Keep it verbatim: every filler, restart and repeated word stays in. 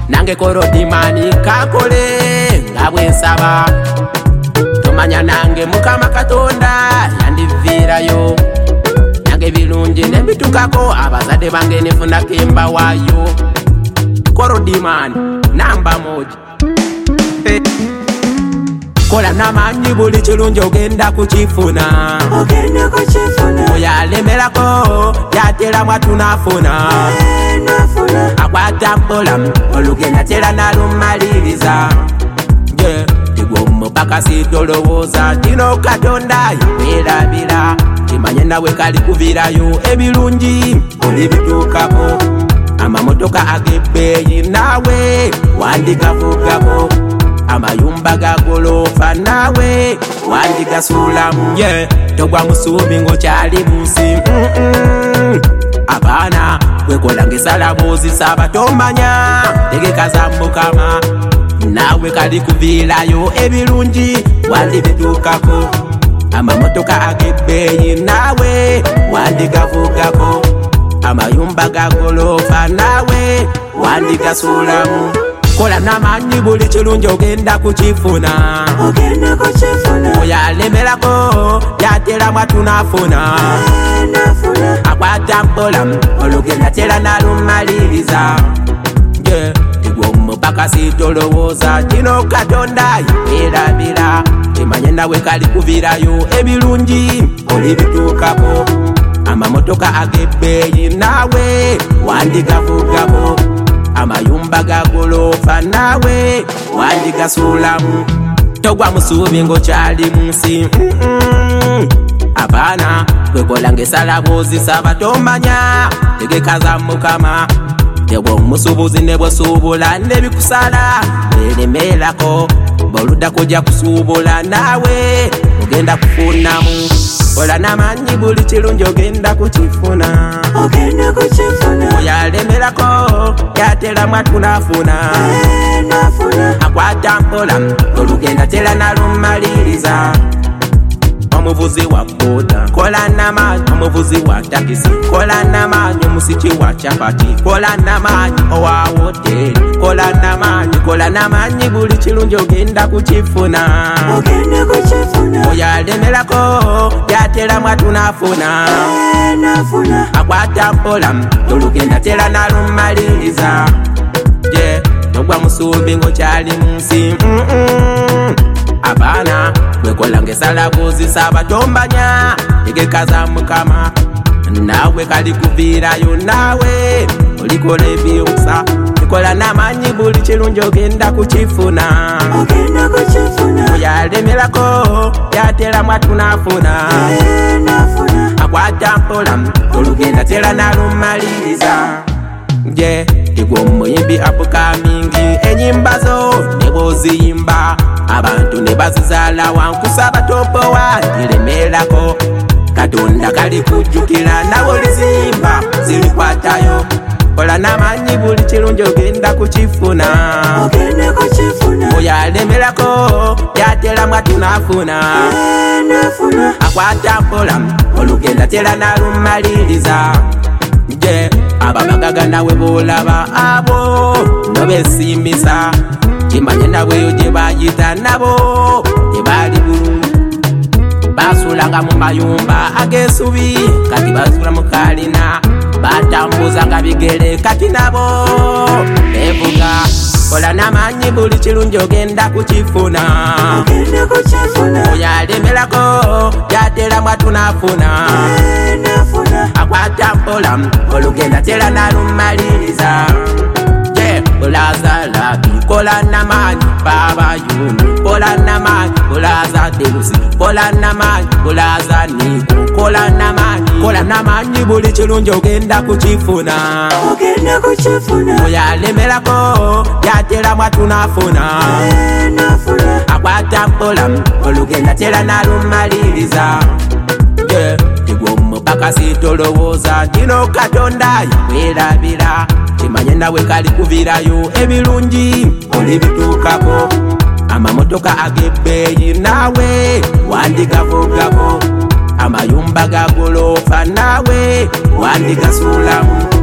nange korodimani kakole nga bwensaba tomanya nange Mukama Katonda yandivirayo nange birungi nebitukako abazadde bange nefuna kemba wayo korodimani namba moja hey. Kola namanyi buli kirungi ogenda kukifuna ogenda kukifuna oyalemerako yatera mwatunafuna eh, nafuna akwata mpola olugenda tera nalumaliriza je igwomo paka sitolowooza tino Katonda yawerabira kimanye nawe kali kuvirayo ebirungi olibituukako amamotoka agebbeeyi nawe wandigavugako amayumba ga golofa nawe wandigasulamu yeah. Togwa musubi ngokyali munsi mm -mm. Abaana wekola ngesalabuzi saba tomanya tegeka za Mukama nawe kali kuviirayo ebirungi wandibituukako amamotoka agebbeeyi nawe wandigavugako amayumba ga golofa nawe wandigasulamu kola namanyi buli kirungi ogenda kukifuna ogenda kukifuna oyalemerako yatera mwatunafuna eh, nafuna akwata mpola olugenda tera nalumaliriza je igwomo paka sitolowooza kino Katonda yawerabira kimanye nawe kali kuvirayo ebirungi olibituukako amamotoka agebbeeyi nawe wandigavugako amayumba ga golofa nawe wandigasulamu togwa musubi ngokyali munsi mm -mm. Abaana wekola ngesalabuzi saba tomanya tegeka za Mukama tewe omusubuzi ne bw'osuubula nebikusala neremerako boluda kujja kusuubula nawe ogenda kufunamu kola namanyi buli kirungi ogenda kukifuna ogenda kukifuna oyalemerako yatera mwatunafuna eh, nafuna akwata mpola olugenda tera nalumaliriza omuvuzi wa boda kola namanyi omuvuzi wa takisi kola namanyi omusiki wa chapati kola namanyi owa hoteli kola namanyi kola namanyi buli kirungi ogenda kukifuna ogenda kukifuna oyalemerako yatera mwatunafuna eh, nafuna akwata mpola olugenda tera nalumaliriza je togwa musubi ngokyali munsi mm -mm. Abaana wekola ngesalabuzi saba tombanya tegeka za Mukama nawe kali kuviirayo nawe olikola ebyusa kola namanyi buli kirungi ogenda kukifuna ogenda kukifuna oyalemerako yatera mwatunafuna eh, nafuna akwata mpola olugenda tera nalumaliriza je igwo muyimbi apukamingi enyimba zo neboziyimba abantu nebazizala wankusaba topo wandiremerako Katonda kali kujjukira nawe olizimba zirikwatayo kola namanyi buli kirungi ogenda kukifuna ogenda kukifuna oyalemerako yatera mwatunafuna eh, nafuna akwata mpola olugenda tera nalumaliriza je ababagaga nawe bolaba abo nobesimbisa kimanye naweyo gye bayita nabo tebali bulungi basulanga mu mayumba ag'esubi kati basula mu kalina batambuzanga bigere kati nabo bevuga kola namanyi buli kirungi ogenda kukifuna ogenda kukifuna oyalemerako yatera mwatunafuna eh, nafuna akwata mpola olugenda tera nalumaliriza je bulaza labi kola namanyi baba yuni kola namanyi bulaza delusi kola namanyi bulaza niku kola namanyi kola namanyi buli kirungi ogenda kukifuna ogenda kukifuna oyalemerako yatera mwatunafuna eh, nafuna akwata mpola olugenda tera nalumaliriza je igwomo paka sitolowooza kino Katonda yawerabira kimanye nawe kali kuvirayo ebirungi olibituukako amamotoka agebbeeyi nawe wandigavugako amayumba ga golofa nawe wandigasulamu